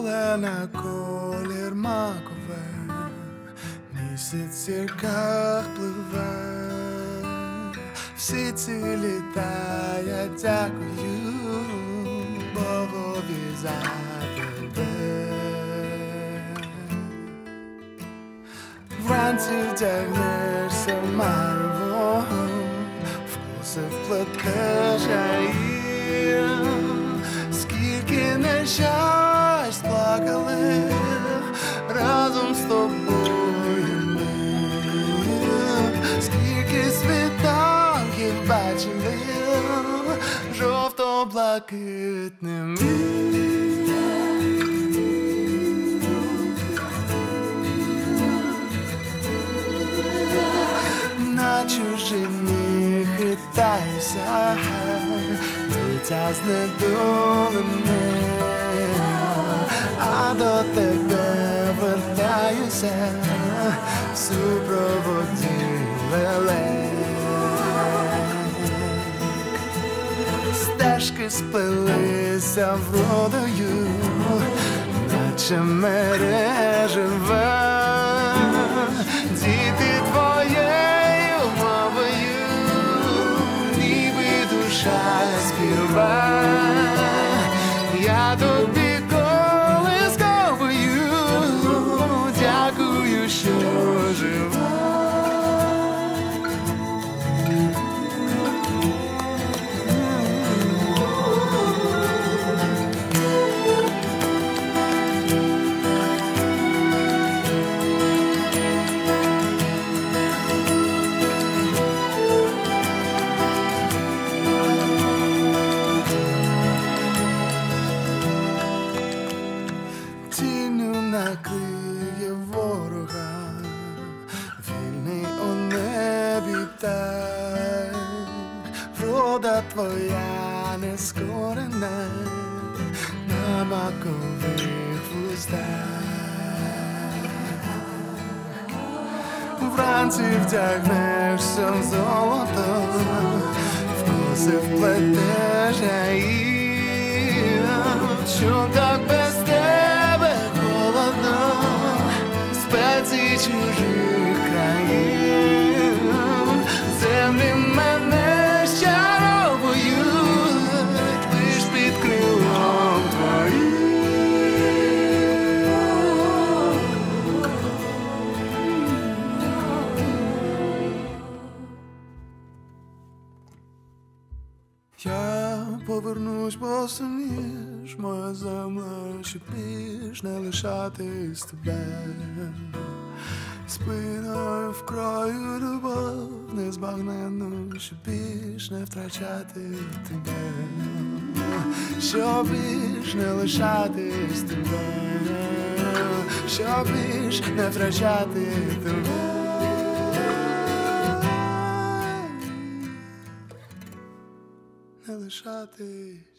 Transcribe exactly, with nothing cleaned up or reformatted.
зелена колір макове, місяць в зірках пливе. Всі ці літа я дякую Богові за тебе. Вранці вдягнешся в марево, вкуси вплетеш гаї. Скільки нещасть плакали разом з тобою ми, скільки світанків бачили жовто-блакитними. На чужині хитаюся, дитя знедолене, а до тебе вертаюся в супроводі лелек. Стежки сплелися вродою, наче мережево. Діти твоєю мовою, ніби душа співа. Я тобі колисковою дякую, що жива. Тінню накриє ворога, вільний у небі птах. Врода твоя нескорена на макових вустах. Вранці вдягнешся в золото, вкуси вплетеш гаї. Що так без тебе холодно, спеці чужих країн. Землі мене щаровують лиш під крилом твоїм. Я повернусь, бо суміш, моя земля, що більш не лишатись тебе. Спиною в краю любов незбагненну, що більш не втрачати тебе. Що більш не лишатись тебе, що більш не втрачати тебе. Не лишатись.